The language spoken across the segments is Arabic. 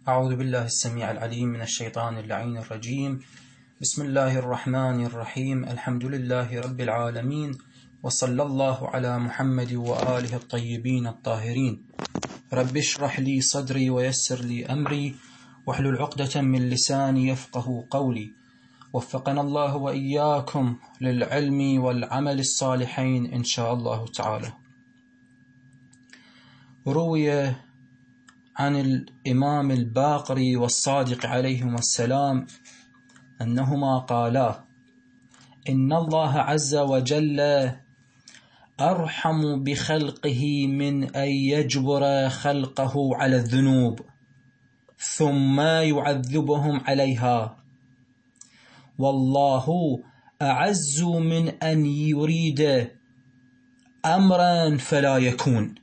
أعوذ بالله السميع العليم من الشيطان اللعين الرجيم. بسم الله الرحمن الرحيم. الحمد لله رب العالمين، وصلى الله على محمد وآله الطيبين الطاهرين. رب اشرح لي صدري ويسر لي أمري واحلل عقدة من لساني يفقه قولي. وفقنا الله وإياكم للعلم والعمل الصالحين إن شاء الله تعالى. روي عن الإمام الباقر والصادق عليهما السلام أنهما قالا: إن الله عز وجل أرحم بخلقه من أن يجبر خلقه على الذنوب ثم يعذبهم عليها، والله أعز من أن يريد أمرا فلا يكون.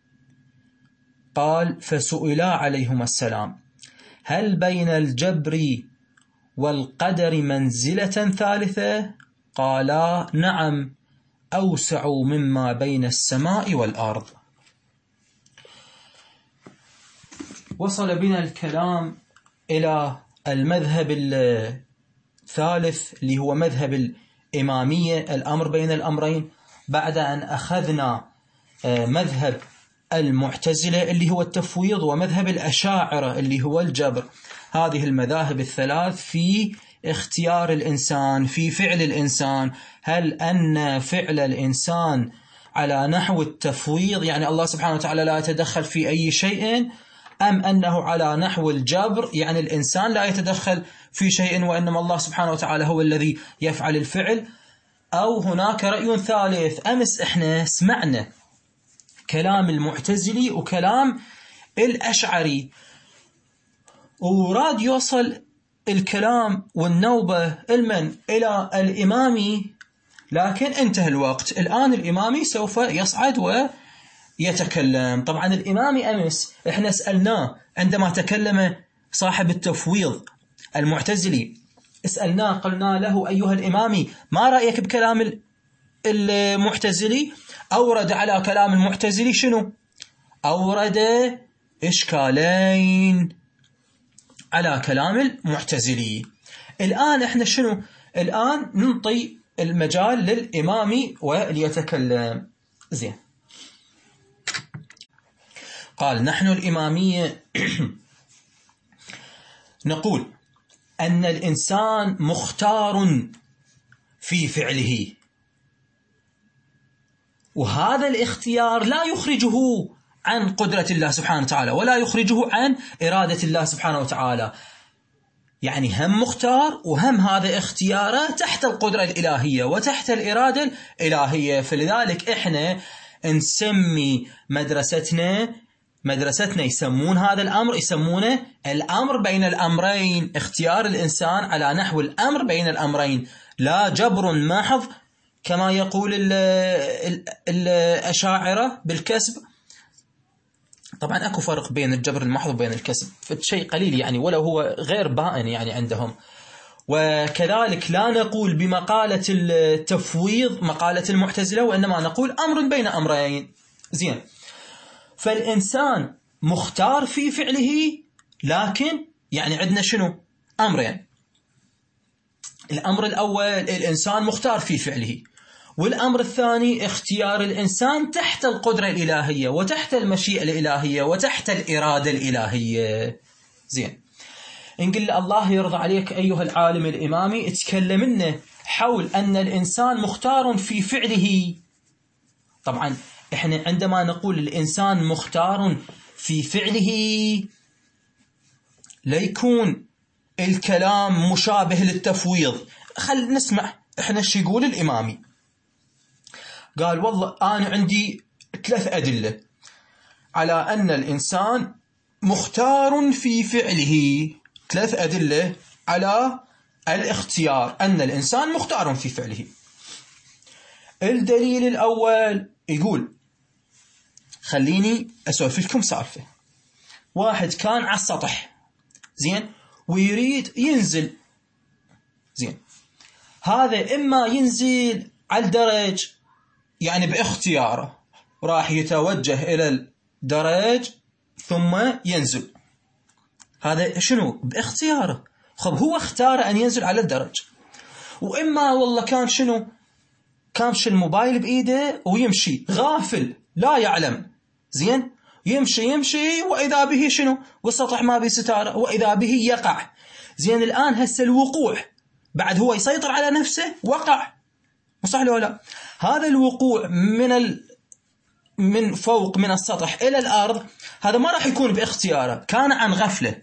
قال: فسئلا عليهما السلام: هل بين الجبر والقدر منزلة ثالثة؟ قالا: نعم، أوسع مما بين السماء والأرض. وصل بنا الكلام إلى المذهب الثالث اللي هو مذهب الإمامية، الأمر بين الأمرين، بعد أن أخذنا مذهب المعتزلة اللي هو التفويض، ومذهب الأشاعرة اللي هو الجبر. هذه المذاهب الثلاث في اختيار الإنسان، في فعل الإنسان. هل أن فعل الإنسان على نحو التفويض، يعني الله سبحانه وتعالى لا يتدخل في أي شيء، أم أنه على نحو الجبر، يعني الإنسان لا يتدخل في شيء وإنما الله سبحانه وتعالى هو الذي يفعل الفعل؟ أو هناك رأي ثالث؟ أمس إحنا سمعنا كلام المعتزلي وكلام الأشعري، وراد يوصل الكلام والنوبة إلى الإمامي، لكن انتهى الوقت. الآن الإمامي سوف يصعد ويتكلم. طبعا الإمامي أمس إحنا سألناه عندما تكلم صاحب التفويض المعتزلي، سألناه قلنا له: أيها الإمامي، ما رأيك بكلام المعتزلي؟ أورد على كلام المعتزلي شنو؟ أورد إشكالين على كلام المعتزلي. الآن إحنا شنو؟ الآن ننطي المجال للإمامي وليتكلم. زين. قال: نحن الإمامية نقول أن الإنسان مختار في فعله، وهذا الاختيار لا يخرجه عن قدرة الله سبحانه وتعالى، ولا يخرجه عن إرادة الله سبحانه وتعالى. يعني هم مختار، وهم هذا اختياره تحت القدرة الإلهية وتحت الإرادة الإلهية. فلذلك إحنا نسمي مدرستنا يسمون هذا الأمر، يسمونه الأمر بين الأمرين، اختيار الإنسان على نحو الأمر بين الأمرين، لا جبر محض كما يقول الأشاعرة بالكسب. طبعا أكو فرق بين الجبر المحض وبين الكسب، فشيء قليل يعني، ولو هو غير بائن يعني عندهم. وكذلك لا نقول بمقالة التفويض مقالة المعتزلة، وإنما نقول أمر بين أمرين. زين. فالإنسان مختار في فعله، لكن يعني عندنا شنو؟ أمرين. الأمر الأول الإنسان مختار في فعله، والأمر الثاني اختيار الإنسان تحت القدرة الإلهية وتحت المشيئة الإلهية وتحت الإرادة الإلهية. زين. نقول الله يرضى عليك أيها العالم الإمامي، تكلمنا حول أن الإنسان مختار في فعله. طبعا إحنا عندما نقول الإنسان مختار في فعله، لا يكون الكلام مشابه للتفويض. خل نسمع إحنا شو يقول الإمامي. قال: والله أنا عندي 3 أدلة على أن الإنسان مختار في فعله. 3 أدلة على الاختيار، أن الإنسان مختار في فعله. الدليل الأول يقول، خليني أسولف لكم سالفة. واحد كان على السطح، زين، ويريد ينزل. زين. هذا إما ينزل على الدرج، يعني باختياره راح يتوجه إلى الدرج ثم ينزل. هذا شنو؟ باختياره. خب هو اختار أن ينزل على الدرج، وإما والله كان شنو؟ كامش الموبايل بإيده ويمشي غافل لا يعلم، زين، يمشي وإذا به شنو؟ والسطح ما به ستارة، وإذا به يقع. زين، الآن هسه الوقوع بعد هو يسيطر على نفسه، وقع، صح لو لا؟ هذا الوقوع من فوق من السطح إلى الأرض، هذا ما راح يكون باختياره، كان عن غفلة.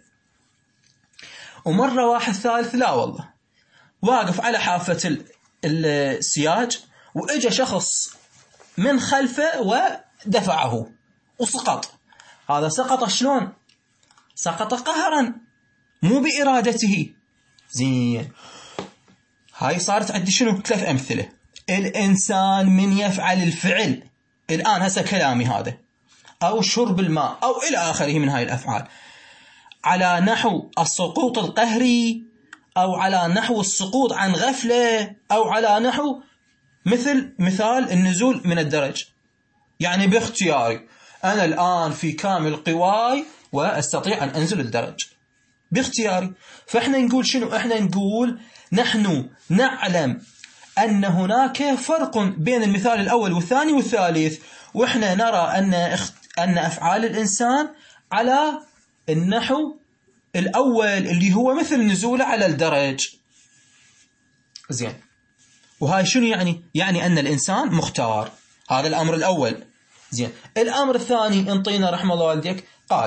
ومرة واحد ثالث لا والله، واقف على حافة السياج وإجا شخص من خلفه ودفعه وسقط. هذا سقط شلون؟ سقط قهرا مو بإرادته. زين، هاي صارت عندي شنو؟ 3 أمثلة. الإنسان من يفعل الفعل الآن هسه كلامي هذا، أو شرب الماء أو إلى آخره من هاي الأفعال، على نحو السقوط القهري، أو على نحو السقوط عن غفلة، أو على نحو مثال النزول من الدرج، يعني باختياري أنا الآن في كامل قواي وأستطيع أن أنزل الدرج باختياري. فإحنا نقول شنو؟ إحنا نقول نحن نعلم أن هناك فرق بين المثال الأول والثاني والثالث، وإحنا نرى أن أفعال الإنسان على النحو الأول اللي هو مثل نزوله على الدرج. زين، وهاي شنو يعني؟ يعني أن الإنسان مختار. هذا الأمر الأول. زين، الأمر الثاني انطينا رحمة الله والديك، قال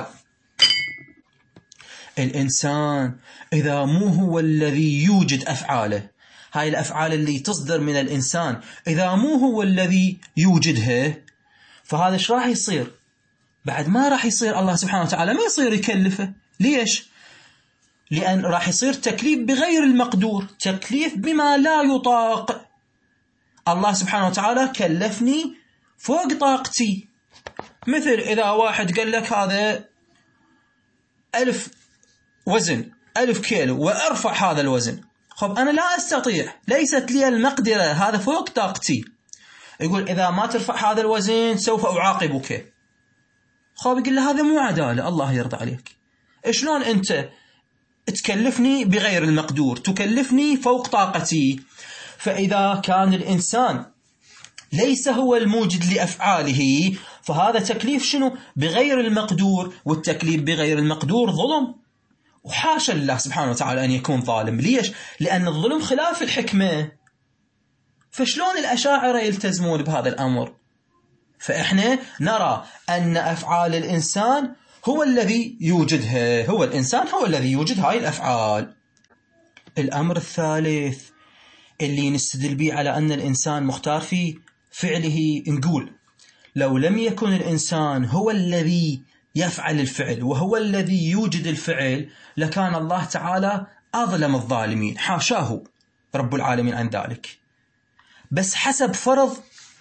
الإنسان إذا مو هو الذي يوجد أفعاله، هاي الأفعال اللي تصدر من الإنسان إذا مو هو الذي يوجدها، فهذا إيش راح يصير؟ بعد ما راح يصير الله سبحانه وتعالى ما يصير يكلفه. ليش؟ لأن راح يصير تكليف بغير المقدور، تكليف بما لا يطاق. الله سبحانه وتعالى كلفني فوق طاقتي. مثل إذا واحد قال لك هذا 1000 وزن، 1000 كيلو، وأرفع هذا الوزن، خب أنا لا أستطيع، ليست لي المقدرة، هذا فوق طاقتي. يقول إذا ما ترفع هذا الوزن سوف أعاقبك. خب يقول له هذا مو عدالة، الله يرضى عليك، شلون أنت تكلفني بغير المقدور، تكلفني فوق طاقتي؟ فإذا كان الإنسان ليس هو الموجد لأفعاله، فهذا تكليف شنو؟ بغير المقدور، والتكليف بغير المقدور ظلم، وحاشا لله سبحانه وتعالى أن يكون ظالم. ليش؟ لأن الظلم خلاف الحكمة. فشلون الأشاعرة يلتزمون بهذا الأمر؟ فإحنا نرى أن أفعال الإنسان هو الذي يوجدها، هو الإنسان هو الذي يوجد هاي الأفعال. الأمر الثالث اللي نستدل به على أن الإنسان مختار في فعله، نقول لو لم يكن الإنسان هو الذي يفعل الفعل وهو الذي يوجد الفعل، لكان الله تعالى أظلم الظالمين، حاشاه رب العالمين عن ذلك. بس حسب فرض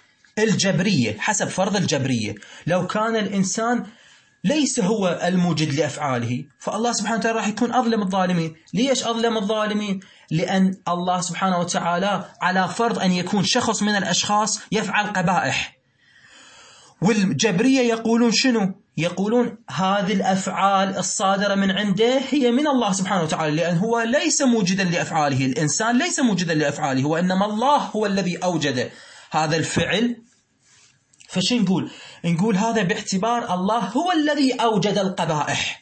الجبرية، لو كان الإنسان ليس هو الموجد لأفعاله، فالله سبحانه وتعالى راح يكون أظلم الظالمين. ليش أظلم الظالمين؟ لأن الله سبحانه وتعالى على فرض أن يكون شخص من الأشخاص يفعل قبائح، والجبرية يقولون شنو؟ يقولون هذه الأفعال الصادرة من عنده هي من الله سبحانه وتعالى، لأن هو ليس موجدا لأفعاله، الإنسان ليس موجدا لأفعاله، وإنما الله هو الذي أوجد هذا الفعل. فش نقول هذا باعتبار الله هو الذي أوجد القبائح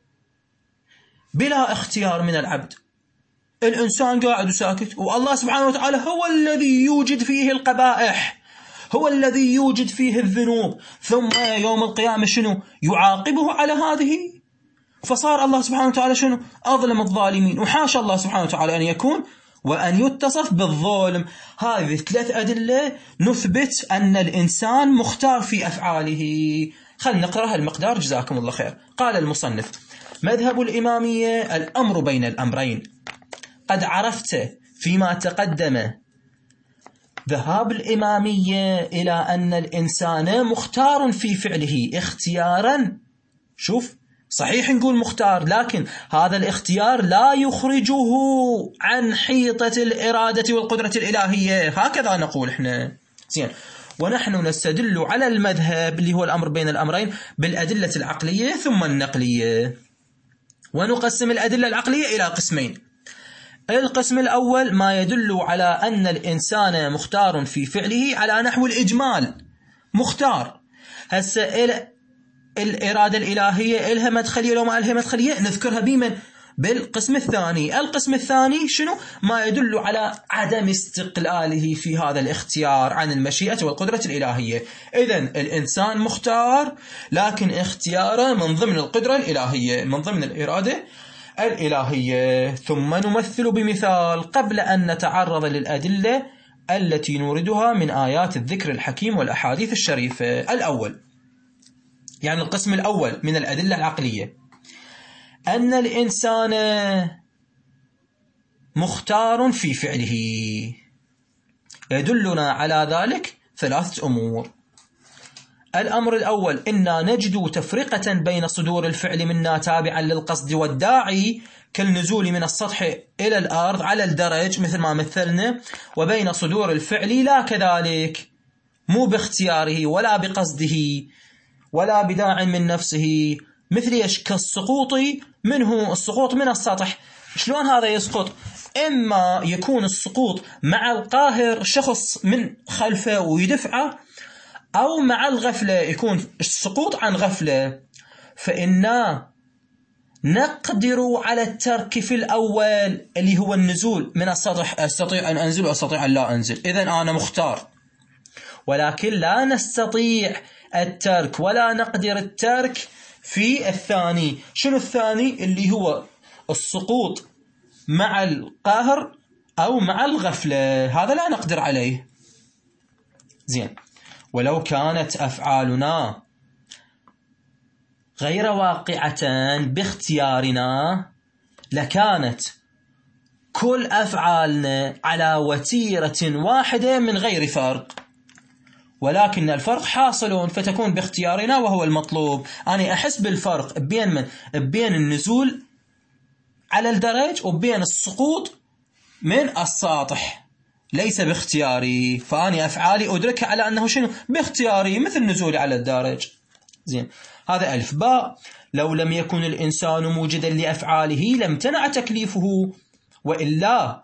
بلا اختيار من العبد. الإنسان قاعد وساكت، والله سبحانه وتعالى هو الذي يوجد فيه القبائح، هو الذي يوجد فيه الذنوب، ثم يوم القيامة شنو؟ يعاقبه على هذه. فصار الله سبحانه وتعالى شنو؟ أظلم الظالمين، وحاشا الله سبحانه وتعالى أن يكون وأن يتصف بالظلم. هذه 3 أدلة نثبت أن الإنسان مختار في أفعاله. خلنا نقرأ المقدار جزاكم الله خير. قال المصنف: مذهب الإمامية الأمر بين الأمرين. قد عرفت فيما تقدم ذهاب الإمامية إلى أن الإنسان مختار في فعله اختيارا. شوف، صحيح نقول مختار، لكن هذا الاختيار لا يخرجه عن حيطة الإرادة والقدرة الإلهية، هكذا نقول إحنا. زين، ونحن نستدل على المذهب اللي هو الأمر بين الأمرين بالأدلة العقلية ثم النقلية. ونقسم الأدلة العقلية إلى قسمين. القسم الأول ما يدل على أن الإنسان مختار في فعله على نحو الإجمال، مختار. هسه الإرادة الإلهية إلها مدخلية لو ما إلها مدخلية نذكرها بمن؟ بالقسم الثاني. القسم الثاني شنو؟ ما يدل على عدم استقلاله في هذا الاختيار عن المشيئة والقدرة الإلهية. إذن الإنسان مختار، لكن اختياره من ضمن القدرة الإلهية، من ضمن الإرادة الإلهية. ثم نمثل بمثال قبل أن نتعرض للأدلة التي نوردها من آيات الذكر الحكيم والأحاديث الشريفة. الأول، يعني القسم الأول من الأدلة العقلية، أن الإنسان مختار في فعله. يدلنا على ذلك ثلاثة أمور. الأمر الأول، إنا نجد تفرقة بين صدور الفعل منا تابعا للقصد والداعي كالنزول من السطح إلى الأرض على الدرج مثل ما مثلنا، وبين صدور الفعل لا كذلك، مو باختياره ولا بقصده ولا بداع من نفسه، مثل ايش؟ كالسقوط منه، السقوط من السطح. شلون هذا يسقط؟ إما يكون السقوط مع القاهر، شخص من خلفه ويدفعه، أو مع الغفلة، يكون السقوط عن غفلة. فإنا نقدر على الترك في الأول اللي هو النزول من السطح، أستطيع أن أنزل وأستطيع أن لا أنزل، إذن أنا مختار. ولكن لا نستطيع الترك ولا نقدر الترك في الثاني. شنو الثاني؟ اللي هو السقوط مع القهر أو مع الغفلة، هذا لا نقدر عليه. زين، ولو كانت أفعالنا غير واقعة باختيارنا لكانت كل أفعالنا على وتيرة واحدة من غير فرق، ولكن الفرق حاصل فتكون باختيارنا وهو المطلوب. أنا أحس بالفرق بين من؟ بين النزول على الدرج وبين السقوط من السطح، ليس باختياري. فأني أفعالي أدركها على أنه شنو؟ باختياري، مثل نزولي على الدرج. زين، هذا ألف. باء، لو لم يكن الإنسان موجدا لأفعاله لم تنع تكليفه، وإلا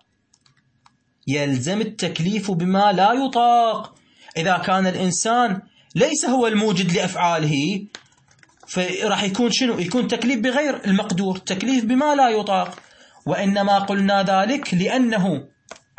يلزم التكليف بما لا يطاق. إذا كان الإنسان ليس هو الموجد لأفعاله فراح يكون شنو؟ يكون تكليف بغير المقدور، تكليف بما لا يطاق. وإنما قلنا ذلك لأنه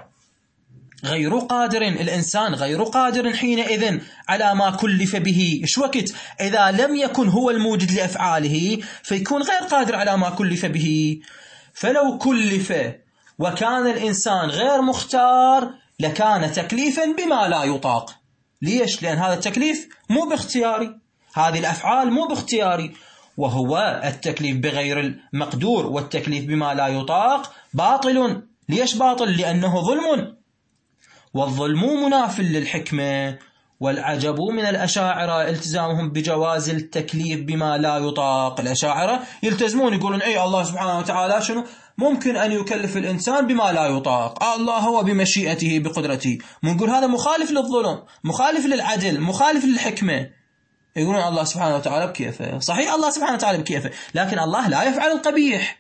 غير قادر، الإنسان غير قادر حينئذ على ما كلف به. إيش وقت؟ إذا لم يكن هو الموجد لأفعاله فيكون غير قادر على ما كلف به. فلو كلف وكان الإنسان غير مختار لكان تكليفا بما لا يطاق. ليش؟ لأن هذا التكليف مو باختياري، هذه الأفعال مو باختياري، وهو التكليف بغير المقدور والتكليف بما لا يطاق باطل. ليش باطل؟ لأنه ظلم، والظلم مناف للحكمة. والعجب من الأشاعرة التزامهم بجواز التكليف بما لا يطاق. الأشاعرة يلتزمون يقولون أي الله سبحانه وتعالى شنو؟ ممكن أن يكلف الإنسان بما لا يطاق، الله هو بمشيئته بقدرته. نقول هذا مخالف للظلم، مخالف للعدل، مخالف للحكمة. يقولون الله سبحانه وتعالى بكيفه. صحيح الله سبحانه وتعالى بكيفه، لكن الله لا يفعل القبيح.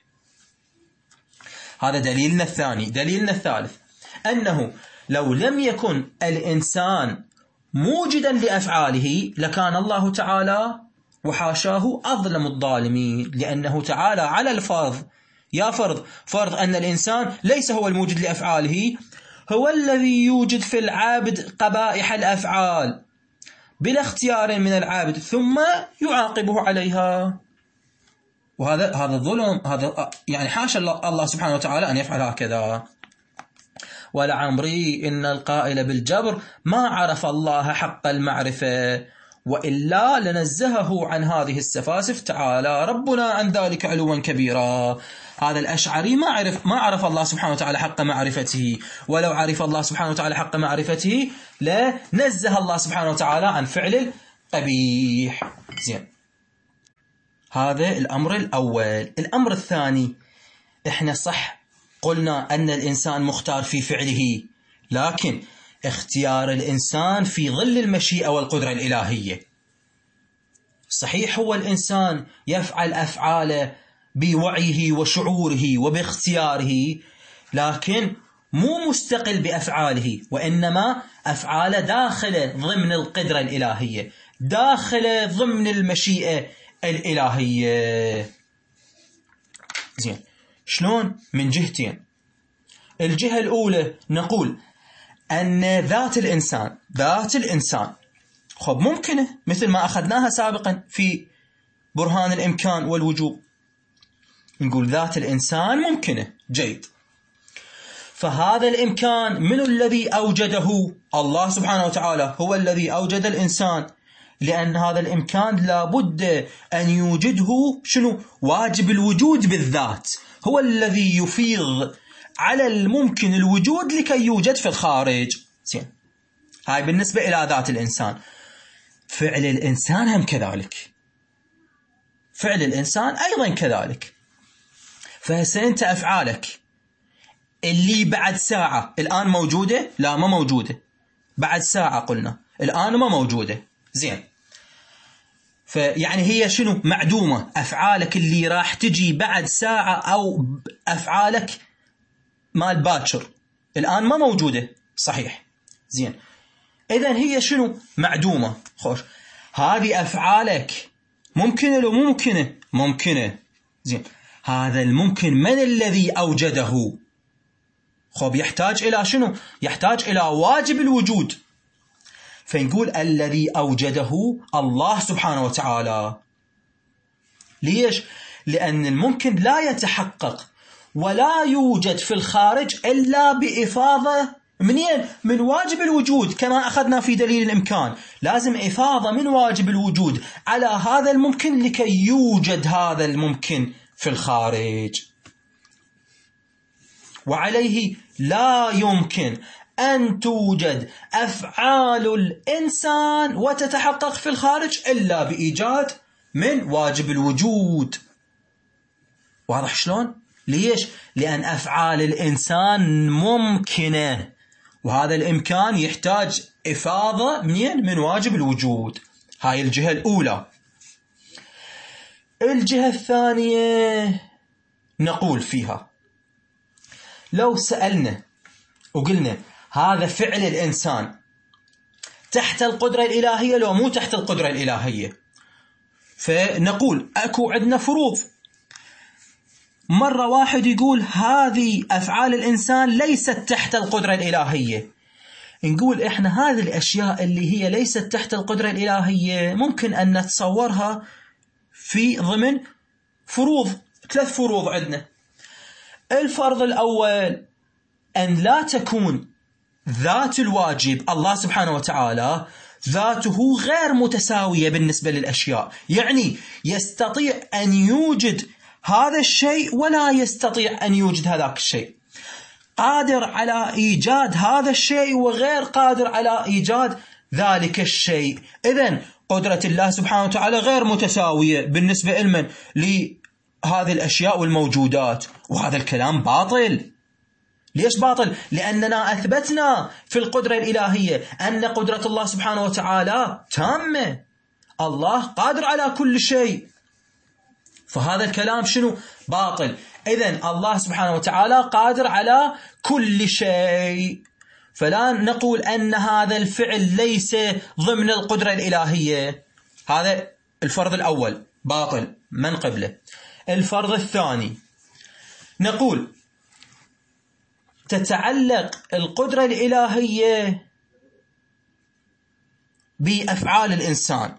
هذا دليلنا الثاني. دليلنا الثالث أنه لو لم يكن الإنسان موجدا لأفعاله لكان الله تعالى وحاشاه أظلم الظالمين، لأنه تعالى على الفرض. يا فرض أن الإنسان ليس هو الموجد لأفعاله، هو الذي يوجد في العابد قبائح الأفعال بلا اختيار من العابد ثم يعاقبه عليها. وهذا الظلم، هذا يعني حاشا الله سبحانه وتعالى أن يفعل هكذا. ولعمري إن القائل بالجبر ما عرف الله حق المعرفة، وإلا لنزهه عن هذه السفاسف تعالى ربنا عن ذلك علوا كبيرا. هذا الأشعري ما عرف الله سبحانه وتعالى حق معرفته، ولو عرف الله سبحانه وتعالى حق معرفته لنزه الله سبحانه وتعالى عن فعل القبيح. زين، هذا الأمر الأول. الأمر الثاني، إحنا صح قلنا أن الإنسان مختار في فعله، لكن اختيار الإنسان في ظل المشيئة والقدرة الإلهية. صحيح هو الإنسان يفعل أفعاله بوعيه وشعوره وباختياره، لكن مو مستقل بأفعاله، وإنما أفعاله داخل ضمن القدرة الإلهية، داخل ضمن المشيئة الإلهية. زين، شلون؟ من جهتين. الجهة الأولى نقول أن ذات الإنسان خب ممكنة، مثل ما أخذناها سابقا في برهان الإمكان والوجوب، نقول ذات الإنسان ممكنة. جيد، فهذا الإمكان من الذي أوجده؟ الله سبحانه وتعالى هو الذي أوجد الإنسان، لأن هذا الإمكان لابد أن يوجده شنو؟ واجب الوجود بالذات، هو الذي يفيض على الممكن الوجود لكي يوجد في الخارج. زين، هاي بالنسبة إلى ذات الإنسان. فعل الإنسان هم كذلك، فعل الإنسان أيضا كذلك. فهسه أنت أفعالك اللي بعد ساعة الآن موجودة؟ لا، ما موجودة. بعد ساعة قلنا، الآن ما موجودة. زين، فيعني هي شنو؟ معدومة. أفعالك اللي راح تجي بعد ساعة أو أفعالك مال باكر الآن ما موجودة، صحيح. زين، إذن هي شنو؟ معدومة. خوش، هذه أفعالك ممكنة لو ممكنة؟ ممكنة. زين، هذا الممكن من الذي أوجده؟ خب يحتاج إلى شنو؟ يحتاج إلى واجب الوجود، فنقول الذي أوجده الله سبحانه وتعالى. ليش؟ لأن الممكن لا يتحقق ولا يوجد في الخارج إلا بإفاضة منين؟ من واجب الوجود، كما أخذنا في دليل الإمكان. لازم إفاضة من واجب الوجود على هذا الممكن لكي يوجد هذا الممكن في الخارج. وعليه لا يمكن أن توجد أفعال الإنسان وتتحقق في الخارج إلا بإيجاد من واجب الوجود. واضح شلون؟ ليش؟ لأن أفعال الإنسان ممكنة، وهذا الإمكان يحتاج إفاضة من واجب الوجود. هاي الجهة الأولى. الجهة الثانية نقول فيها، لو سألنا وقلنا هذا فعل الإنسان تحت القدرة الإلهية لو مو تحت القدرة الإلهية، فنقول أكو عندنا فروض. مرة واحد يقول هذه أفعال الإنسان ليست تحت القدرة الإلهية، نقول إحنا هذه الأشياء اللي هي ليست تحت القدرة الإلهية ممكن أن نتصورها في ضمن فروض. 3 فروض عندنا. الفرض الأول أن لا تكون ذات الواجب الله سبحانه وتعالى ذاته غير متساوية بالنسبة للأشياء، يعني يستطيع أن يوجد هذا الشيء ولا يستطيع أن يوجد هذاك الشيء، قادر على إيجاد هذا الشيء وغير قادر على إيجاد ذلك الشيء. إذن قدرة الله سبحانه وتعالى غير متساوية بالنسبة لمن؟ لهذه الأشياء والموجودات. وهذا الكلام باطل. ليش باطل؟ لأننا أثبتنا في القدرة الإلهية أن قدرة الله سبحانه وتعالى تامة، الله قادر على كل شيء، فهذا الكلام شنو؟ باطل. إذن الله سبحانه وتعالى قادر على كل شيء، فلا نقول أن هذا الفعل ليس ضمن القدرة الإلهية. هذا الفرض الأول باطل من قبله. الفرض الثاني نقول تتعلق القدرة الإلهية بأفعال الإنسان.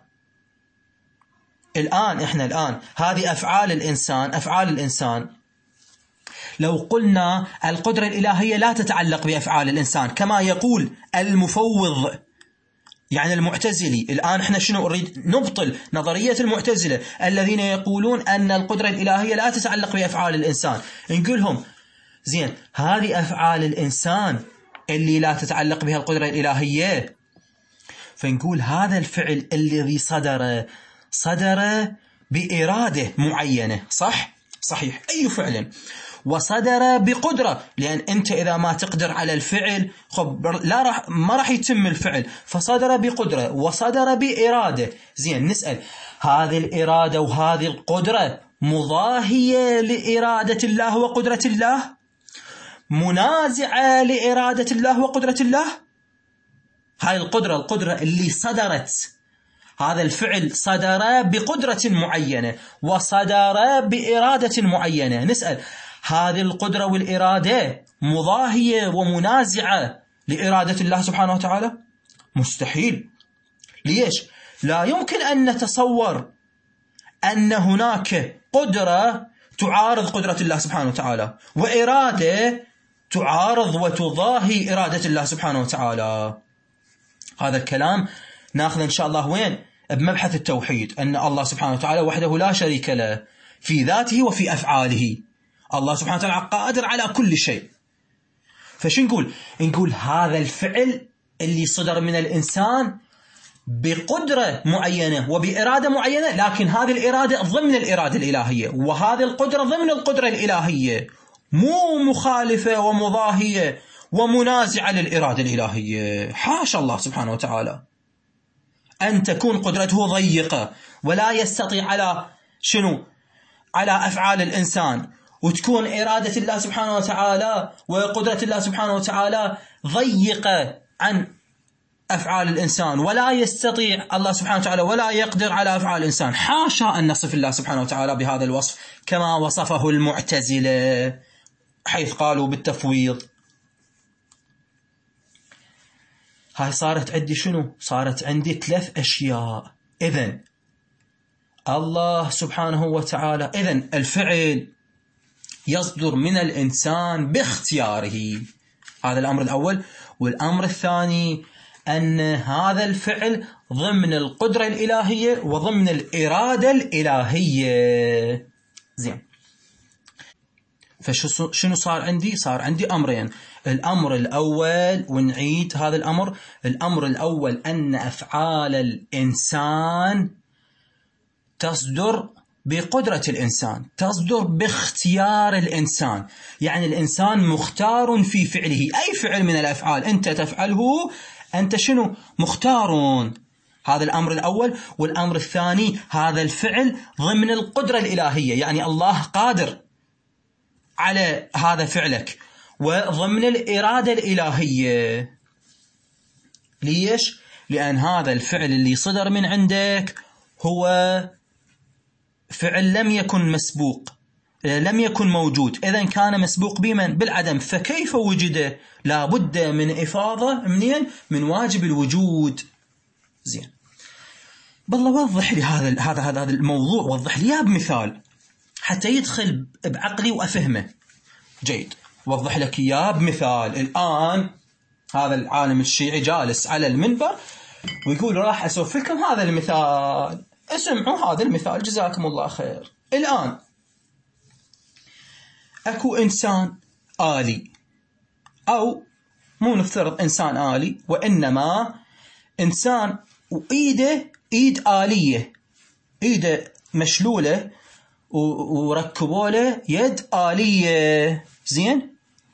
الآن هذه أفعال الإنسان لو قلنا القدرة الإلهية لا تتعلق بأفعال الإنسان كما يقول المفوض، يعني المعتزلي. الآن احنا شنو نريد؟ نبطل نظرية المعتزلة الذين يقولون أن القدرة الإلهية لا تتعلق بأفعال الإنسان. نقولهم زين، هذه أفعال الإنسان اللي لا تتعلق بها القدرة الإلهية، فنقول هذا الفعل الذي صدر بإرادة معينة، صحيح أي فعل، وصدر بقدرة، لأن أنت إذا ما تقدر على الفعل ما راح يتم الفعل، فصدر بقدرة وصدر بإرادة. زين، نسأل هذه الإرادة وهذه القدرة مضاهية لإرادة الله وقدرة الله، منازعة لإرادة الله وقدرة الله. هاي القدرة اللي صدرت، هذا الفعل صدر بقدرة معينة وصدر بإرادة معينة. نسأل، هذه القدرة والإرادة مضاهية ومنازعة لإرادة الله سبحانه وتعالى؟ مستحيل. ليش؟ لا يمكن أن نتصور أن هناك قدرة تعارض قدرة الله سبحانه وتعالى، وإرادة تعارض وتضاهي إرادة الله سبحانه وتعالى. هذا الكلام ناخذ إن شاء الله وين؟ بمبحث التوحيد، أن الله سبحانه وتعالى وحده لا شريك له في ذاته وفي أفعاله. الله سبحانه وتعالى قادر على كل شيء. فشو نقول هذا الفعل اللي صدر من الإنسان بقدرة معينة وبإرادة معينة، لكن هذه الإرادة ضمن الإرادة الإلهية، وهذه القدرة ضمن القدرة الإلهية، مو مخالفة ومضاهية ومنازعة للإرادة الإلهية. حاشا الله سبحانه وتعالى أن تكون قدرته ضيقة ولا يستطيع على على أفعال الإنسان، وتكون إرادة الله سبحانه وتعالى وقدرة الله سبحانه وتعالى ضيقة عن أفعال الإنسان، ولا يستطيع الله سبحانه وتعالى ولا يقدر على أفعال الإنسان. حاشا أن نصف الله سبحانه وتعالى بهذا الوصف كما وصفه المعتزلة، حيث قالوا بالتفويض. هاي صارت عندي صارت عندي 3 أشياء. إذن الله سبحانه وتعالى، إذن الفعل يصدر من الإنسان باختياره، هذا الأمر الأول. والأمر الثاني أن هذا الفعل ضمن القدرة الإلهية وضمن الإرادة الإلهية. زين، فشنو صار عندي؟ صار عندي أمرين. الأمر الأول، ونعيد هذا الأمر الأول أن أفعال الإنسان تصدر بقدرة الإنسان، تصدر باختيار الإنسان. يعني الإنسان مختار في فعله، أي فعل من الأفعال أنت تفعله أنت مختارون. هذا الأمر الأول. والأمر الثاني، هذا الفعل ضمن القدرة الإلهية، يعني الله قادر على هذا فعلك، وضمن الإرادة الإلهية. ليش؟ لأن هذا الفعل اللي صدر من عندك هو فعل لم يكن مسبوق، لم يكن موجود. إذن كان مسبوق بمن؟ بالعدم. فكيف وجد؟ لا بد من إفاضة منين؟ من واجب الوجود. زين، بالله وضح لي هذا الموضوع، وضح لي بمثال حتى يدخل بعقلي وأفهمه. جيد، وضح لك إياه بمثال. الآن هذا العالم الشيعي جالس على المنبر ويقول راح أسوف لكم هذا المثال، اسمعوا هذا المثال جزاكم الله خير. الآن أكو إنسان آلي، أو مو نفترض إنسان آلي، وإنما إنسان وإيده إيد آلية، إيده مشلولة وركبوا له يد آلية. زين،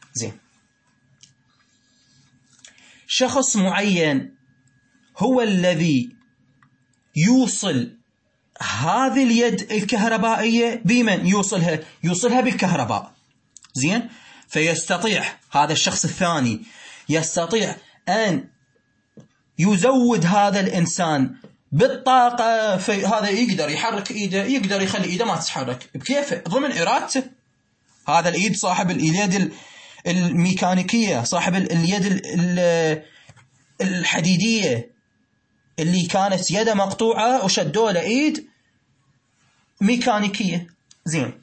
شخص معين هو الذي يوصل هذه اليد الكهربائية بمن؟ يوصلها بالكهرباء. زين، فيستطيع هذا الشخص الثاني يستطيع أن يزود هذا الإنسان بالطاقة، فهذا يقدر يحرك إيده، يقدر يخلي إيده ما تتحرك بكيفه ضمن إرادته. هذا الإيد صاحب اليد الميكانيكية، صاحب اليد الحديدية اللي كانت يده مقطوعة وشدوا له إيد ميكانيكية. زين،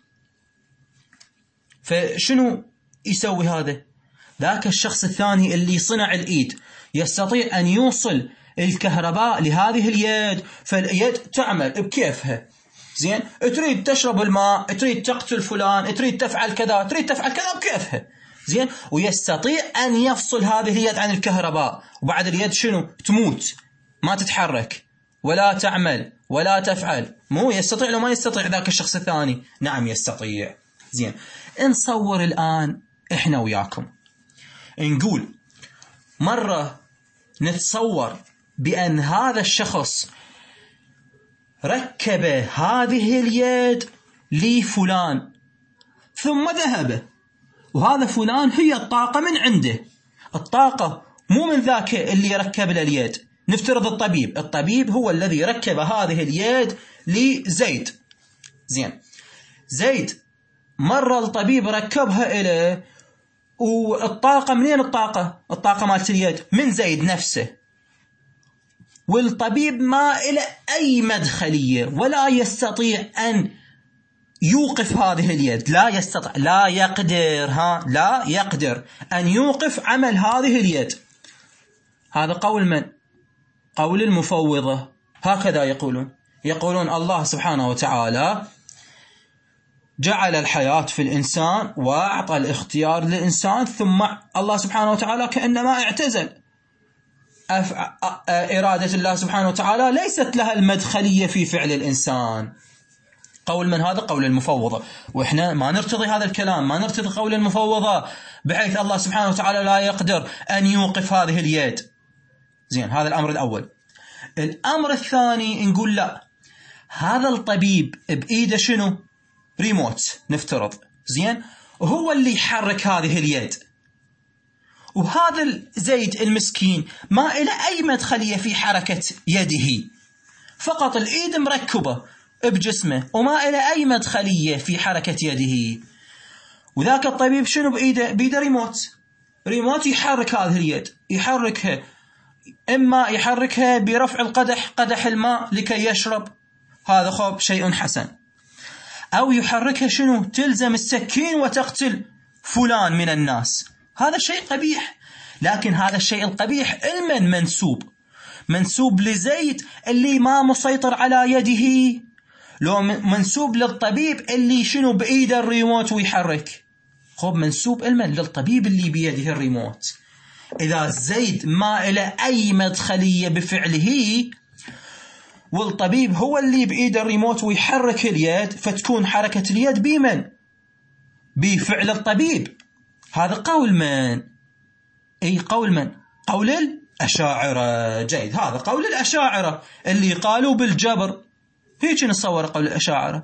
فشنو يسوي هذا؟ ذاك الشخص الثاني اللي صنع الإيد يستطيع أن يوصل الكهرباء لهذه اليد، فاليد تعمل بكيفها. زين، تريد تشرب الماء، تريد تقتل فلان، تريد تفعل كذا، تريد تفعل كذا بكيفها. زين، ويستطيع أن يفصل هذه اليد عن الكهرباء، وبعد اليد تموت، ما تتحرك ولا تعمل ولا تفعل. مو يستطيع لو ما يستطيع ذاك الشخص الثاني؟ نعم يستطيع. زين، نصور الآن إحنا وياكم، نقول مرة نتصور بأن هذا الشخص ركب هذه اليد لفلان ثم ذهب، وهذا فلان هي الطاقة من عنده، الطاقة مو من ذاك اللي ركب له اليد. نفترض الطبيب هو الذي ركب هذه اليد لزيد. زين، زيد مرة الطبيب ركبها إليه، والطاقة منين؟ الطاقة مالت اليد من زيد نفسه، والطبيب ما إلى أي مدخلية ولا يستطيع أن يوقف هذه اليد، لا يستطيع، لا يقدر أن يوقف عمل هذه اليد. هذا قول من؟ قول المفوضة. هكذا يقولون الله سبحانه وتعالى جعل الحياة في الإنسان وأعطى الاختيار للإنسان، ثم الله سبحانه وتعالى كأنما اعتزل. إرادة الله سبحانه وتعالى ليست لها المدخلية في فعل الإنسان. قول من هذا؟ قول المفوضة. وإحنا ما نرتضي هذا الكلام، ما نرتضي قول المفوضة بحيث الله سبحانه وتعالى لا يقدر أن يوقف هذه اليد. زين، هذا الأمر الأول. الأمر الثاني نقول لا، هذا الطبيب بإيده شنو؟ ريموت نفترض. زين، وهو اللي يحرك هذه اليد، وهذا زيد المسكين ما إلى أي مدخلية في حركة يده، فقط الإيد مركبة بجسمه وما إلى أي مدخلية في حركة يده. وذاك الطبيب شنو بإيده؟ بإيده ريموت يحرك هذه اليد، يحركها، إما يحركها برفع قدح الماء لكي يشرب، هذا خب شيء حسن، أو يحركها شنو؟ تلزم السكين وتقتل فلان من الناس، هذا شيء قبيح. لكن هذا الشيء القبيح علما منسوب لزيد اللي ما مسيطر على يده، لو منسوب للطبيب اللي شنو بإيده الريموت ويحرك، خب منسوب علما للطبيب اللي بيده الريموت. إذا زيد ما إلى أي مدخلية بفعله، والطبيب هو اللي بإيده الريموت ويحرك اليد، فتكون حركة اليد بمن؟ بفعل الطبيب. هذا قول من؟ قول من؟ قول الأشاعرة. جيد، هذا قول الأشاعرة اللي قالوا بالجبر، هيك نتصور قول الأشاعرة.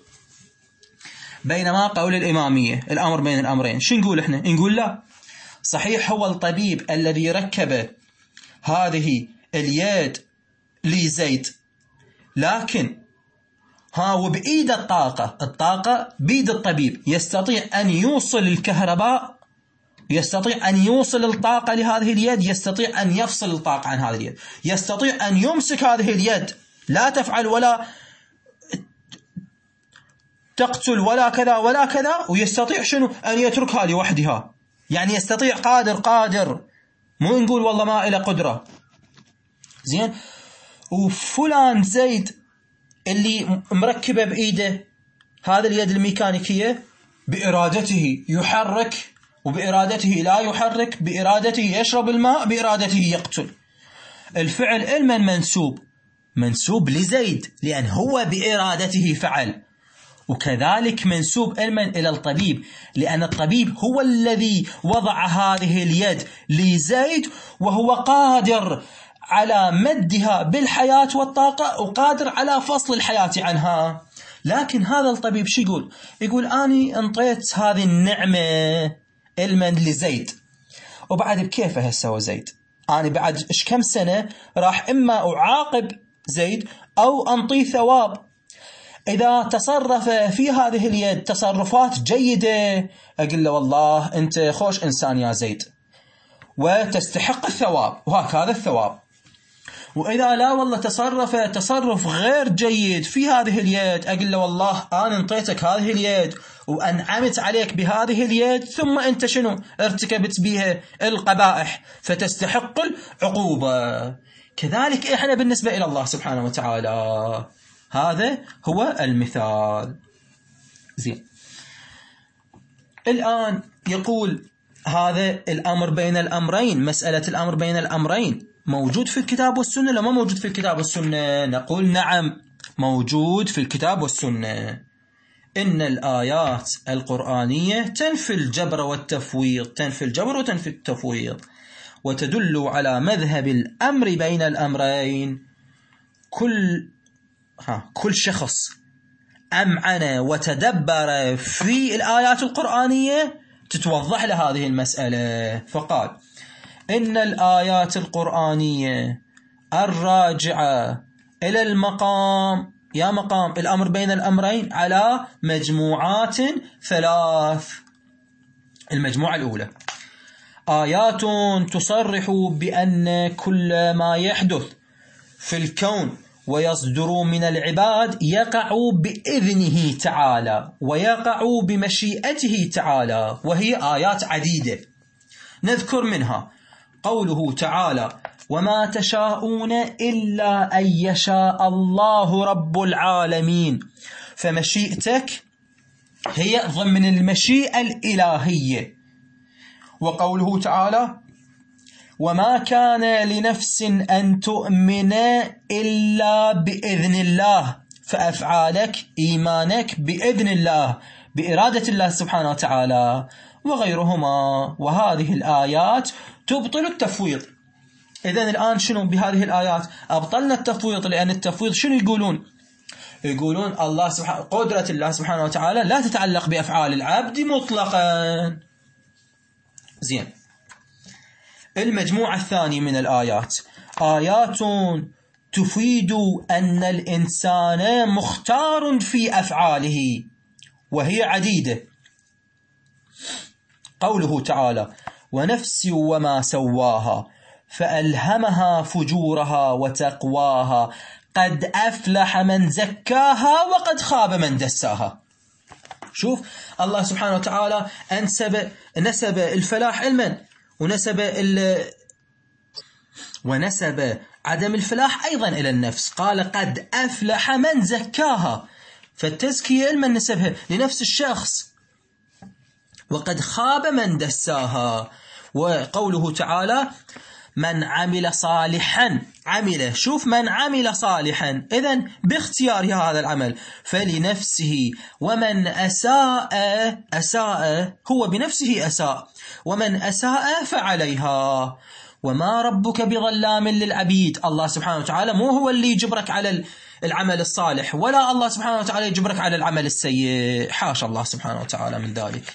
بينما قول الإمامية الأمر بين الأمرين. شو نقول إحنا؟ نقول لا، صحيح هو الطبيب الذي ركب هذه اليد لزيد، لكن وبإيد الطاقة بيد الطبيب، يستطيع أن يوصل الكهرباء، يستطيع أن يوصل الطاقة لهذه اليد، يستطيع أن يفصل الطاقة عن هذه اليد، يستطيع أن يمسك هذه اليد لا تفعل ولا تقتل ولا كذا ولا كذا، ويستطيع شنو؟ أن يتركها لوحدها. يعني يستطيع، قادر، مو نقول والله ما إلى قدرة. زين، وفلان زيد اللي مركبه بإيده هذا اليد الميكانيكية، بإرادته يحرك وبإرادته لا يحرك، بإرادته يشرب الماء، بإرادته يقتل. الفعل علما منسوب لزيد لأن هو بإرادته فعل، وكذلك منسوب علما إلى الطبيب لأن الطبيب هو الذي وضع هذه اليد لزيد، وهو قادر على مدها بالحياة والطاقة، وقادر على فصل الحياة عنها. لكن هذا الطبيب شو يقول أني انطيت هذه النعمة علما لزيد، وبعد بكيفه هسه زيد، أنا بعد إيش كم سنة راح إما أعاقب زيد أو أنطيه ثواب. إذا تصرف في هذه اليد تصرفات جيدة أقول له والله أنت خوش إنسان يا زيد وتستحق الثواب، وهكذا الثواب. وإذا لا والله تصرف غير جيد في هذه اليد، أقول له والله أنا انطيتك هذه اليد وأنعمت عليك بهذه اليد، ثم أنت شنو؟ ارتكبت بها القبائح فتستحق العقوبة. كذلك إحنا بالنسبة إلى الله سبحانه وتعالى. هذا هو المثال. زين، الآن يقول هذا الأمر بين الأمرين، مسألة الأمر بين الأمرين موجود في الكتاب والسنة لما موجود في الكتاب والسنة؟ نقول نعم موجود في الكتاب والسنة. إن الآيات القرآنية تنفي الجبر والتفويض، تنفي الجبر وتنفي التفويض، وتدل على مذهب الأمر بين الأمرين. كل شخص أمعن وتدبر في الآيات القرآنية تتوضح له هذه المسألة. فقال إن الآيات القرآنية الراجعة إلى المقام الأمر بين الأمرين على مجموعات ثلاث. المجموعة الأولى آيات تصرح بأن كل ما يحدث في الكون ويصدر من العباد يقع بإذنه تعالى ويقع بمشيئته تعالى، وهي آيات عديدة. نذكر منها قوله تعالى وما تشاءون إلا أن يشاء الله رب العالمين، فمشيئتك هي ضمن المشيئة الإلهية. وقوله تعالى وما كان لنفس أن تؤمن إلا بإذن الله، فأفعالك إيمانك بإذن الله بإرادة الله سبحانه وتعالى وغيرهما. وهذه الآيات تبطل التفويض. إذن الآن شنو بهذه الآيات؟ أبطلنا التفويض، لأن التفويض شنو يقولون الله سبحانه قدرة الله سبحانه وتعالى لا تتعلق بأفعال العبد مطلقا. زين. المجموعة الثانية من الآيات آيات تفيد أن الإنسان مختار في أفعاله، وهي عديدة. قوله تعالى ونفس وما سواها فألهمها فجورها وتقواها قد أفلح من زكاها وقد خاب من دساها. شوف الله سبحانه وتعالى نسب الفلاح علما، ونسب عدم الفلاح أيضا إلى النفس. قال قد أفلح من زكاها، فالتزكية علما نسبها لنفس الشخص، وقد خاب من دساها. وقوله تعالى من عمل صالحا، من عمل صالحا إذن باختيار هذا العمل فلنفسه، ومن أساء هو بنفسه أساء، ومن أساء فعليها، وما ربك بظلام للعبيد. الله سبحانه وتعالى مو هو اللي يجبرك على العمل الصالح، ولا الله سبحانه وتعالى يجبرك على العمل السيء، حاشا الله سبحانه وتعالى من ذلك.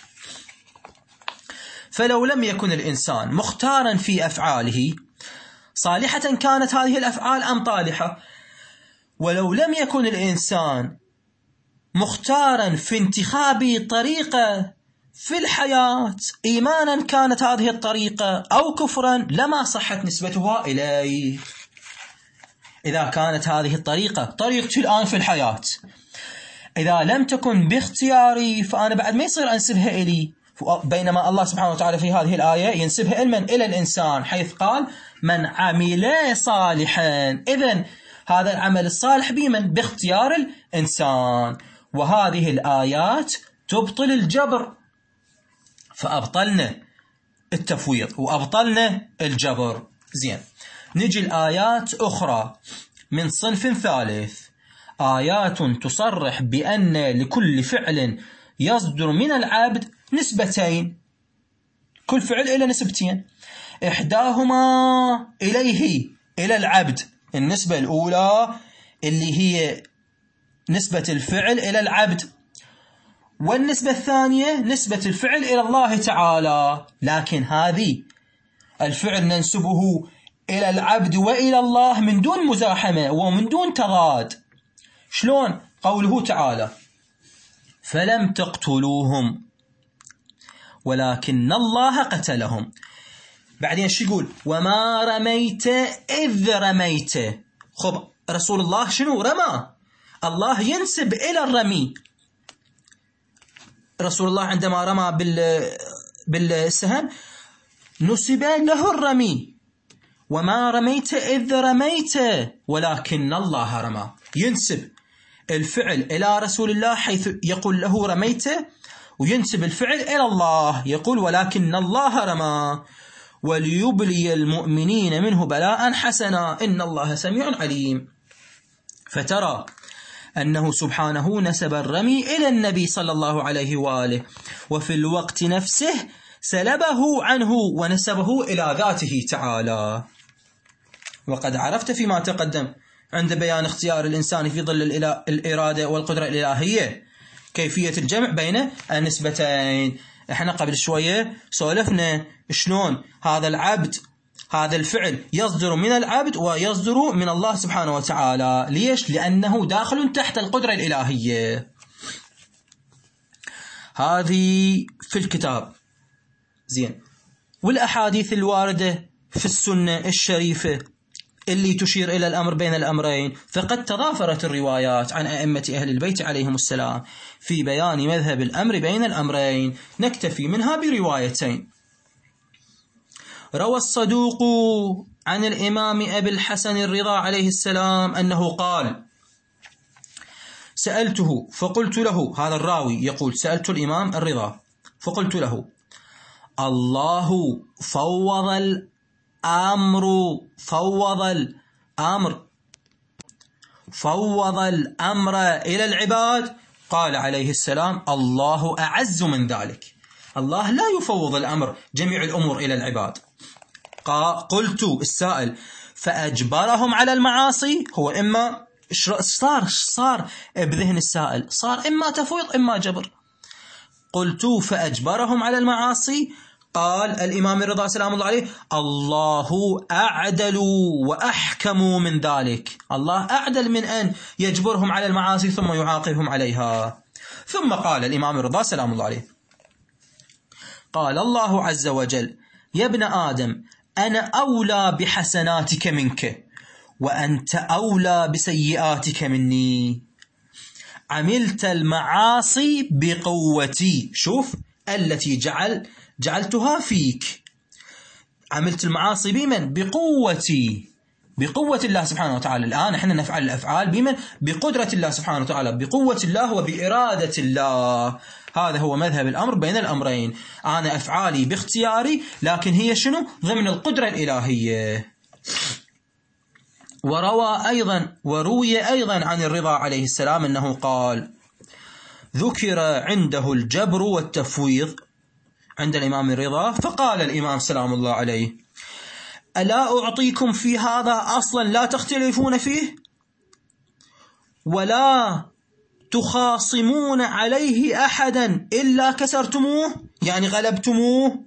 فلو لم يكن الإنسان مختارا في أفعاله صالحة كانت هذه الأفعال أم طالحة، ولو لم يكن الإنسان مختارا في انتخاب طريقة في الحياة إيمانا كانت هذه الطريقة أو كفرا لما صحت نسبتها إليه. إذا كانت هذه الطريقة طريقتي الآن في الحياة، إذا لم تكن باختياري فأنا بعد ما يصير أنسبها إلي، بينما الله سبحانه وتعالى في هذه الآية ينسبها علما إلى الإنسان، حيث قال من عمل صالحا. إذن هذا العمل الصالح بمن؟ باختيار الإنسان. وهذه الآيات تبطل الجبر، فأبطلنا التفويض وأبطلنا الجبر. زين. نجي الآيات أخرى من صنف ثالث، آيات تصرح بأن لكل فعل يصدر من العبد نسبتين، كل فعل إلى نسبتين، إحداهما إليه إلى العبد، النسبة الأولى اللي هي نسبة الفعل إلى العبد، والنسبة الثانية نسبة الفعل إلى الله تعالى. لكن هذه الفعل ننسبه إلى العبد وإلى الله من دون مزاحمة ومن دون تضاد. شلون؟ قوله تعالى فلم تقتلوهم ولكن الله قتلهم. بعدين شو يقول؟ وما رميت إذ رميت. خب رسول الله شنو رمى؟ الله ينسب إلى الرمي. رسول الله عندما رمى بالسهم نسب له الرمي. وما رميت إذ رميت ولكن الله رمى، ينسب الفعل إلى رسول الله حيث يقول له رميت، وينسب الفعل إلى الله يقول ولكن الله رمى، وليبلي المؤمنين منه بلاء حسنا إن الله سميع عليم. فترى أنه سبحانه نسب الرمي إلى النبي صلى الله عليه وآله، وفي الوقت نفسه سلبه عنه ونسبه إلى ذاته تعالى. وقد عرفت فيما تقدم عند بيان اختيار الإنسان في ظل الإرادة والقدرة الإلهية. كيفية الجمع بين النسبتين. احنا قبل شوية سولفنا شلون هذا العبد، هذا الفعل يصدر من العبد ويصدر من الله سبحانه وتعالى. ليش؟ لأنه داخل تحت القدرة الإلهية. هذه في الكتاب. زين. والأحاديث الواردة في السنة الشريفة اللي تشير إلى الأمر بين الأمرين، فقد تضافرت الروايات عن أئمة أهل البيت عليهم السلام في بيان مذهب الأمر بين الأمرين. نكتفي منها بروايتين. روى الصدوق عن الإمام أبي الحسن الرضا عليه السلام أنه قال: سألته فقلت له، هذا الراوي يقول: سألت الإمام الرضا فقلت له: الله فوض الأمر إلى العباد؟ قال عليه السلام: الله أعز من ذلك. الله لا يفوض الأمر جميع الأمور إلى العباد. قلت السائل: فأجبرهم على المعاصي؟ هو إما صار بذهن السائل صار إما تفويض إما جبر. قلت: فأجبرهم على المعاصي؟ قال الإمام الرضا سلام الله عليه: الله أعدل وأحكم من ذلك. الله أعدل من أن يجبرهم على المعاصي ثم يعاقبهم عليها. ثم قال الإمام الرضا سلام الله عليه: قال الله عز وجل: يا ابن آدم، أنا أولى بحسناتك منك وأنت أولى بسيئاتك مني. عملت المعاصي بقوتي، شوف التي جعلتها فيك. عملت المعاصي بمن؟ بقوتي، بقوة الله سبحانه وتعالى. الآن احنا نفعل الأفعال بمن؟ بقدرة الله سبحانه وتعالى، بقوة الله وبإرادة الله. هذا هو مذهب الأمر بين الأمرين. أنا أفعالي باختياري، لكن هي شنو؟ ضمن القدرة الإلهية. وروي أيضا عن الرضا عليه السلام أنه قال: ذكر عنده الجبر والتفويض عند الإمام الرضا، فقال الإمام سلام الله عليه: ألا أعطيكم في هذا أصلا لا تختلفون فيه ولا تخاصمون عليه أحدا إلا كسرتموه، يعني غلبتموه؟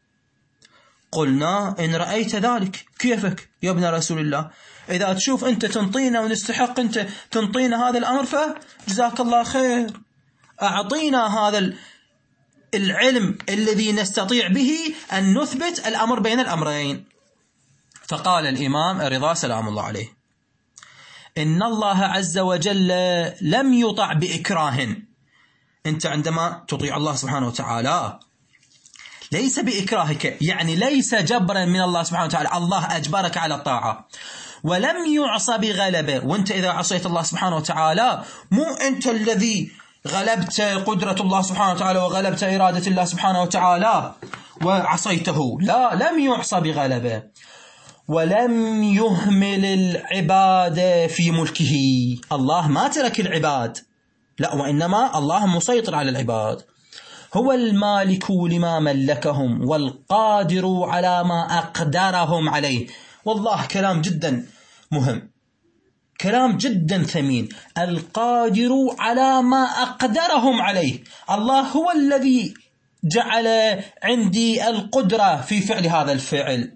قلنا: إن رأيت ذلك. كيفك يا ابن رسول الله؟ إذا تشوف أنت تنطينا ونستحق أنت تنطينا هذا الأمر فجزاك الله خير، أعطينا هذا العلم الذي نستطيع به أن نثبت الأمر بين الأمرين. فقال الإمام الرضا سلام الله عليه: إن الله عز وجل لم يطع بإكراه. أنت عندما تطيع الله سبحانه وتعالى ليس بإكراهك، يعني ليس جبرا من الله سبحانه وتعالى، الله أجبرك على الطاعة. ولم يعصى بغلبه، وانت إذا عصيت الله سبحانه وتعالى مو أنت الذي غلبت قدرة الله سبحانه وتعالى وغلبت إرادة الله سبحانه وتعالى وعصيته، لا، لم يعصى بغلبه. ولم يهمل العباد في ملكه، الله ما ترك العباد، لا، وإنما الله مسيطر على العباد. هو المالك لما ملكهم والقادر على ما أقدرهم عليه. والله كلام جدا مهم، كلام جدا ثمين. القادر على ما أقدرهم عليه، الله هو الذي جعل عندي القدرة في فعل هذا الفعل.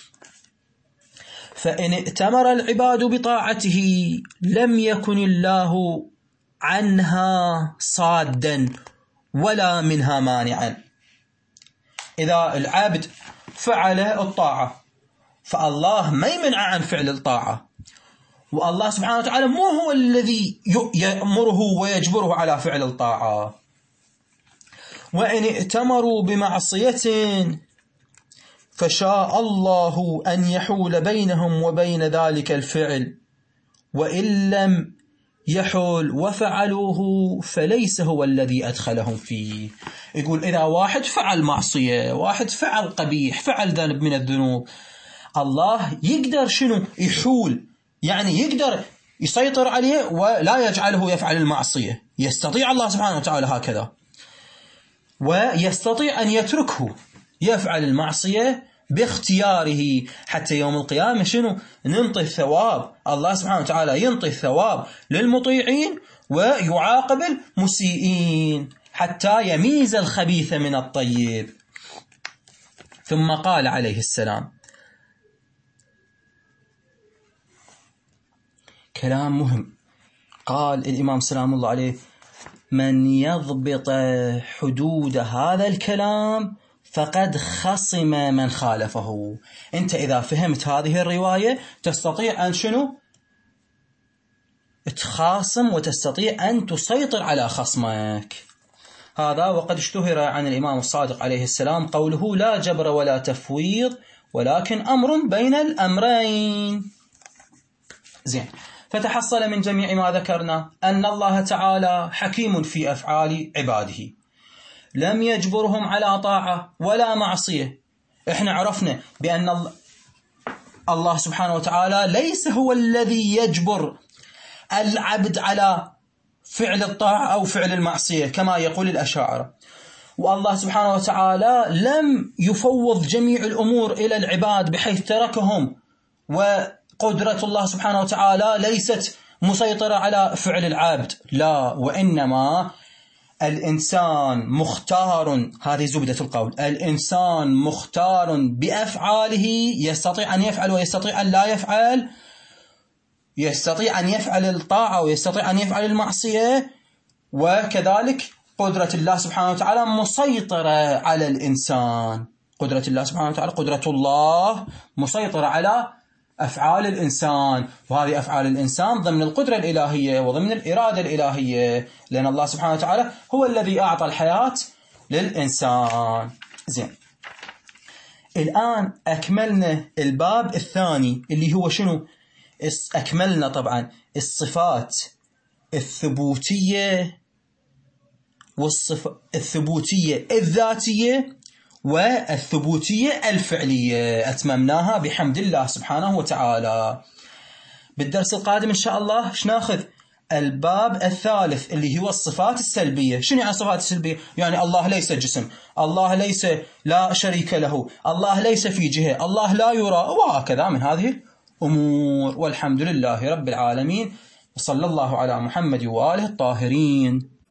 فإن ائتمر العباد بطاعته لم يكن الله عنها صادا ولا منها مانعا. إذا العبد فعل الطاعة فالله ما يمنع عن فعل الطاعة، والله سبحانه وتعالى مو هو الذي يأمره ويجبره على فعل الطاعة. وإن ائتمروا بمعصية فشاء الله أن يحول بينهم وبين ذلك الفعل، وإن لم يحول وفعلوه فليس هو الذي أدخلهم فيه. يقول إذا واحد فعل معصية، واحد فعل قبيح، فعل ذنب من الذنوب، الله يقدر شنو؟ يحول، يعني يقدر يسيطر عليه ولا يجعله يفعل المعصية. يستطيع الله سبحانه وتعالى هكذا، ويستطيع أن يتركه يفعل المعصية باختياره، حتى يوم القيامة شنو؟ ننطي الثواب، الله سبحانه وتعالى ينطي الثواب للمطيعين ويعاقب المسيئين حتى يميز الخبيث من الطيب. ثم قال عليه السلام كلام مهم، قال الإمام سلام الله عليه: من يضبط حدود هذا الكلام فقد خصم من خالفه. أنت إذا فهمت هذه الرواية تستطيع أن شنو؟ تخاصم وتستطيع أن تسيطر على خصمك. هذا وقد اشتهر عن الإمام الصادق عليه السلام قوله: لا جبر ولا تفويض ولكن أمر بين الأمرين. زين، فتحصل من جميع ما ذكرنا أن الله تعالى حكيم في أفعال عباده، لم يجبرهم على طاعة ولا معصية. احنا عرفنا بأن الله سبحانه وتعالى ليس هو الذي يجبر العبد على فعل الطاعة أو فعل المعصية كما يقول الأشاعرة، والله سبحانه وتعالى لم يفوض جميع الأمور إلى العباد بحيث تركهم، وقدرة الله سبحانه وتعالى ليست مسيطرة على فعل العبد، لا، وإنما الإنسان مختار، هذه زبدة القول، الإنسان مختار بأفعاله، يستطيع أن يفعل ويستطيع أن لا يفعل، يستطيع أن يفعل الطاعة ويستطيع أن يفعل المعصية، وكذلك قدرة الله سبحانه وتعالى مسيطرة على الإنسان. قدرة الله سبحانه وتعالى، قدرة الله مسيطرة على أفعال الإنسان، وهذه أفعال الإنسان ضمن القدرة الإلهية وضمن الإرادة الإلهية، لأن الله سبحانه وتعالى هو الذي أعطى الحياة للإنسان. زين، الآن أكملنا الباب الثاني اللي هو شنو؟ أكملنا طبعا الصفات الثبوتية الثبوتية الذاتية والثبوتية الفعلية، أتممناها بحمد الله سبحانه وتعالى. بالدرس القادم إن شاء الله ناخذ الباب الثالث اللي هو الصفات السلبية. شنو يعني الصفات السلبية؟ يعني الله ليس جسم، الله ليس لا شريك له، الله ليس في جهة، الله لا يرى، وهكذا من هذه الأمور. والحمد لله رب العالمين، وصلى الله على محمد وآله الطاهرين.